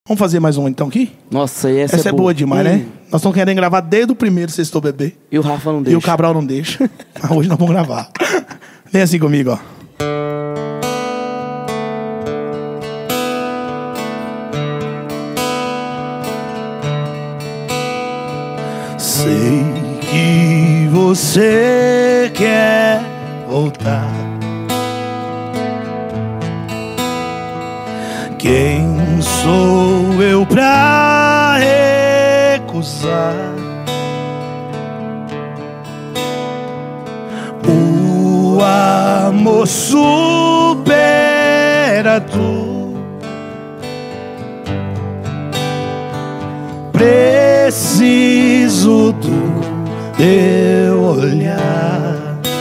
Vamos fazer mais um então aqui? Nossa, essa é boa demais, né? Nós estamos querendo gravar desde o primeiro Sextou Bebê. E o Rafa não deixa. E o Cabral não deixa. Mas hoje nós vamos gravar. Vem assim comigo, ó. Sei que você quer voltar. Quem sou eu pra recusar? O amor supera tudo. Preciso do teu olhar.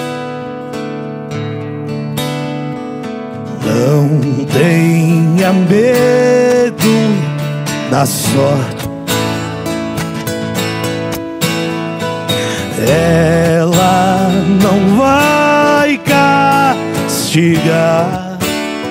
Não tenha medo da sorte. Ela não vai castigar.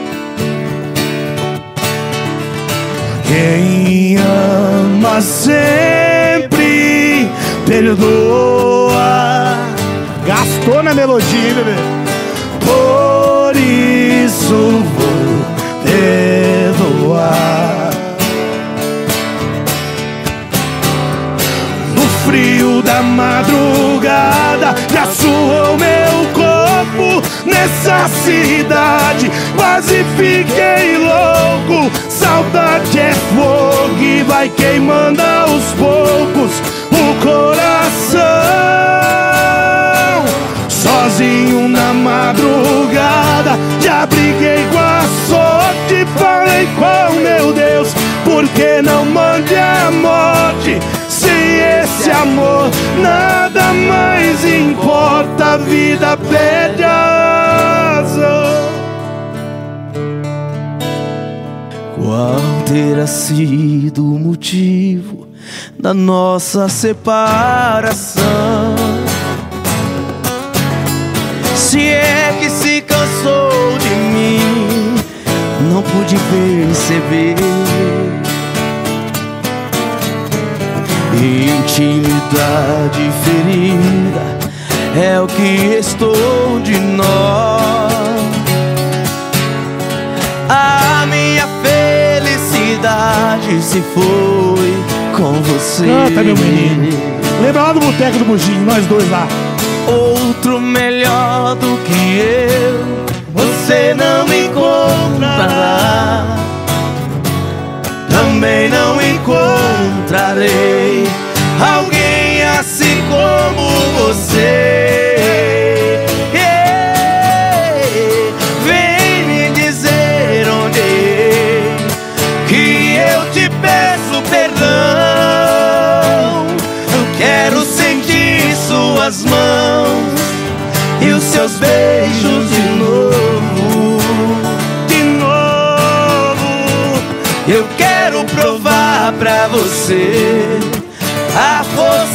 Quem ama sempre perdoa. Gastou na melodia, bebê. Por isso vou perdoar. No frio da madrugada já suou meu corpo. Nessa cidade quase fiquei louco. Saudade é fogo e vai queimando aos poucos o coração. Sozinho na madrugada já briguei com a sorte. Falei com meu Deus, por que não mande a morte? Sem esse amor nada mais importa. A vida perde a razão. Qual terá sido o motivo da nossa separação? Se é que se cansou de mim, não pude perceber. Intimidade ferida é o que restou de nós. A minha felicidade se foi com você. Canta, meu menino. Lembra lá do boteco do Bugim, nós dois lá. Outro melhor do que eu você não encontrará. Também não encontrarei alguém assim como você. Vem me dizer onde errei, que eu te peço perdão. Eu quero sentir suas mãos e os seus beijos de novo, de novo. Eu quero provar pra você a força